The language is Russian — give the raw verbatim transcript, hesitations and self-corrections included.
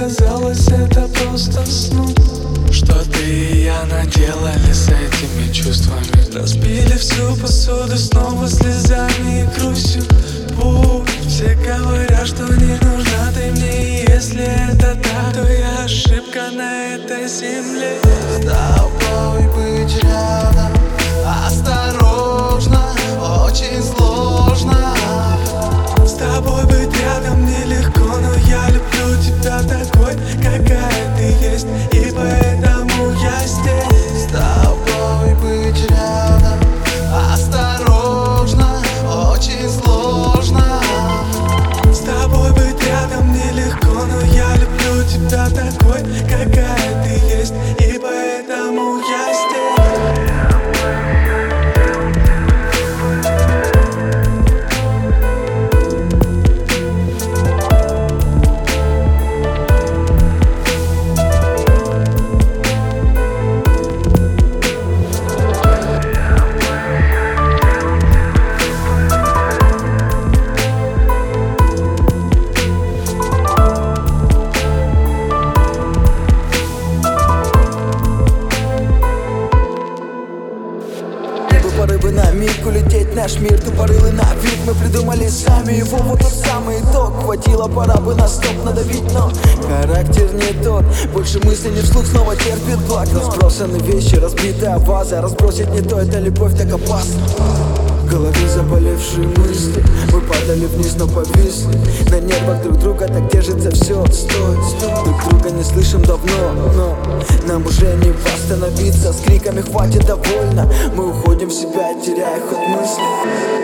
казалось это просто сном, что ты и я наделали с этими чувствами. Разбили всю посуду снова слезами и грустью. Пусть все говорят, что не нужна ты мне, и если это так, то я ошибка на этой земле. С тобой быть рядом осторожно, очень сложно. С тобой быть рядом нелегко, но я люблю тебя такой, какая ты есть, и поэтому я здесь. С тобой быть рядом осторожно, очень сложно. С тобой быть рядом нелегко, но я люблю тебя такой, какая ты есть, и поэтому я здесь. Порывы на миг улететь наш мир, тупорылый на вид. Мы придумали сами его, вот тот самый итог. Хватило, пора бы на стоп надавить, но характер не тот. Больше мысли не вслух, снова терпит блокнот. Разбросаны вещи, разбитая ваза. Разбросить не то, это любовь так опасна. В голове заболевшие мысли, мы падали вниз, но повисли. На нервах друг друга так держится все. Стой, стой, друг друга не слышим давно, но нам уже не восстановиться. С криками хватит, довольно. Мы уходим в себя, теряя ход мысли.